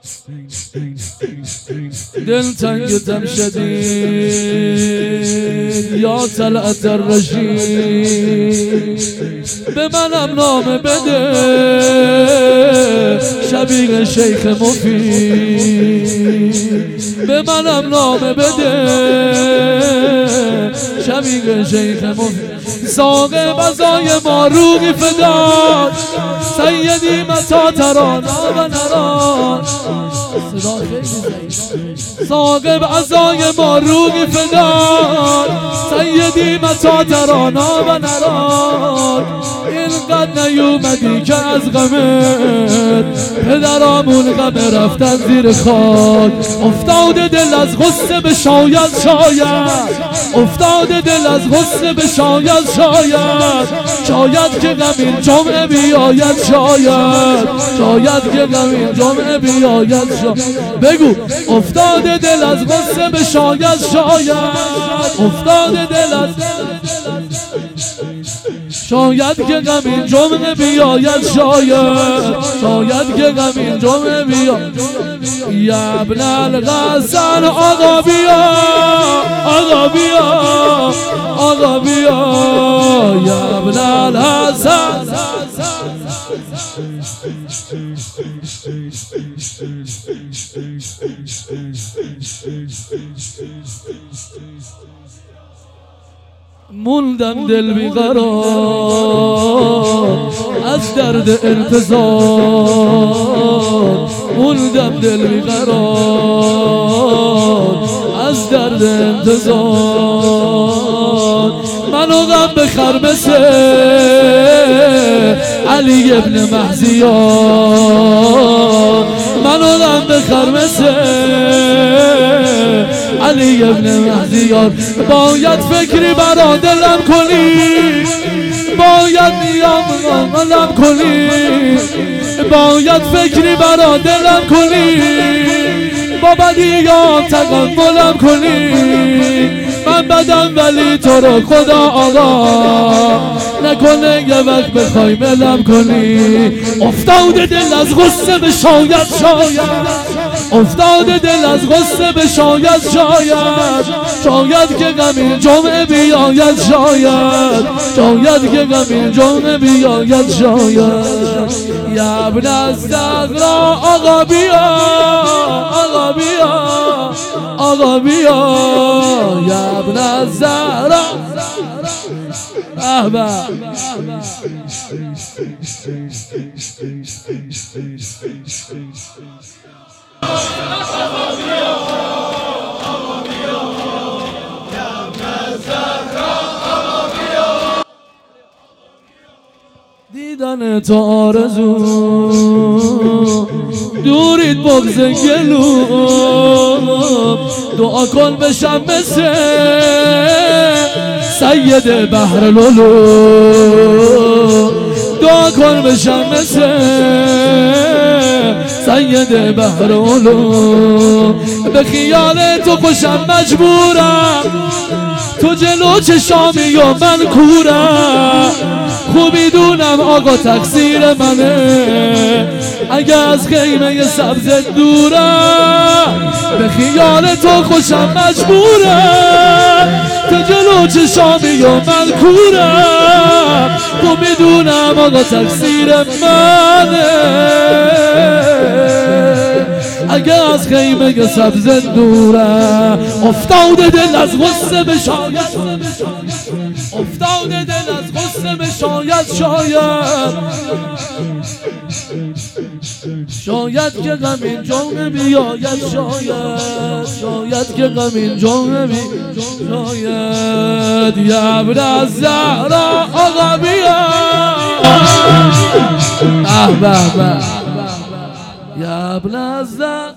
دلتنگتم شدید یا طلعت الرشید، به منم نام بده شبیه شیخ مفید، به منم نام بده شبیه شیخ مفید. ساق بزای ما روغی فداد سیدی متا تران و نران، ساق بزای ما روغی فداد سیدی متا تران و نران. اینقدر نیومدی که از غمت پدرامون غم رفتن زیر خاک. افتاده دل از غصه به شاید افتاده دل از غصه به شاید شاید که غمین جمعه بیاید شاید که غمین جمعه بیاید بگو افتاده دل از غصه به شاید افتاده دل از شاید که غمین جمعه بیاید شاید که غمین جمعه بیاید. یا ابن الغسل آقا بیا آقا بیا آقا بیا یا ابن الحسن. موندم دل بیقرار از درد انتظار، موندم دل بیقرار از درد انتظار. منو غم بخر مثل علی ابن محزیار، منو غم بخر مثل علی ابن محزیار. باید فکری برا دلم کنی، باید نیام کنی، باید فکری برا دلم کنی، با بدیات تقبلم کنی. من بدم ولی تو رو خدا آقا نکنه یه وقت بخوای ملم کنی. افتاده دل از غصه به شاید افتاده دل از غصه به شاید شاید که غمین جمعه بیاید شاید که غمین جمعه بیاید یا ابن الزهرا آقا بیا آقا بیا آقا بیا یا ابن الزهرا. احبا دیدن تو آرزو دورید بغض گلوم، دعا کن بشم مثل سید بحر لولو، دعا کن بشم مثل سید بحر لولو. به خیال تو خوشم مجبورم، تو جلو چشامی و من کورم. خوبی دونم آقا تقصیر منه اگه از خیمه سبز دورم. به خیال تو خوشم مجبورم، تو جلو چشامی و من کورم. خوبی دونم آقا تقصیر منه اگه از خیمه سبز دورم. افتاده دل از غصه به شاید افتاده دل از غصه به شاید شاید که غمین جمعه بیاید شاید که غمین جمعه بیاید. یا ابن الزهرا آقا بیا احبه یا ابن الزهرا.